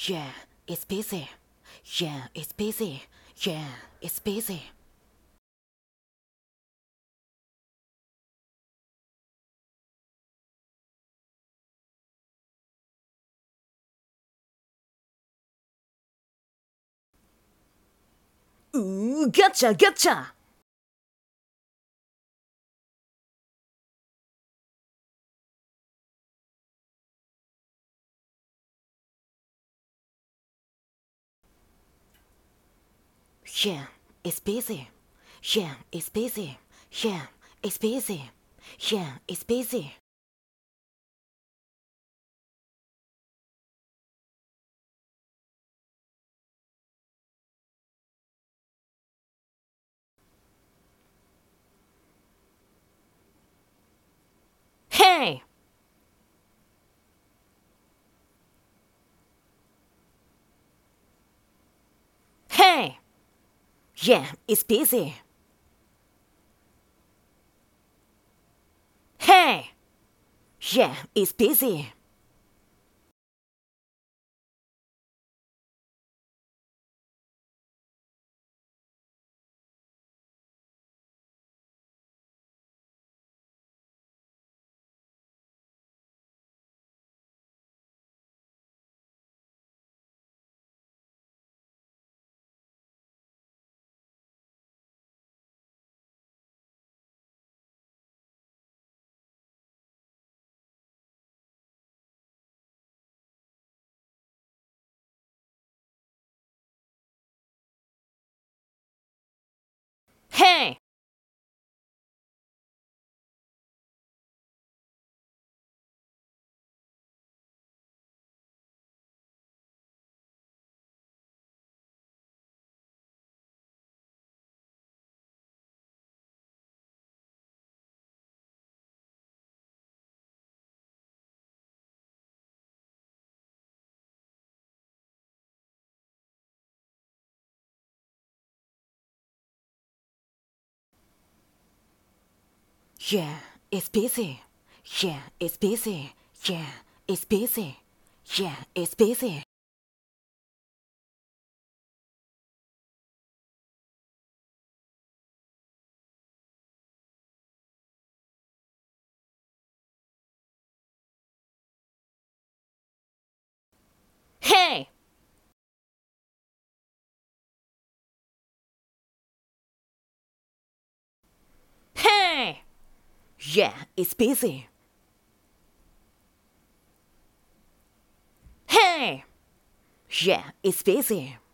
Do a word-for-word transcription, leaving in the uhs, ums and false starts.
Yeah, it's busy. Yeah, it's busy. Yeah, it's busy. Ooh, gotcha, gotcha! Yeah, it's busy. Yeah, it's busy. Yeah, it's busy. Yeah, it's busy. Hey! Hey! Yeah, it's busy. Hey! Yeah, it's busy. Hey! Yeah, it's busy. Yeah, it's busy. Yeah, it's busy. Yeah, it's busy. Hey! Hey! Yeah, it's busy. Hey! Yeah, it's busy.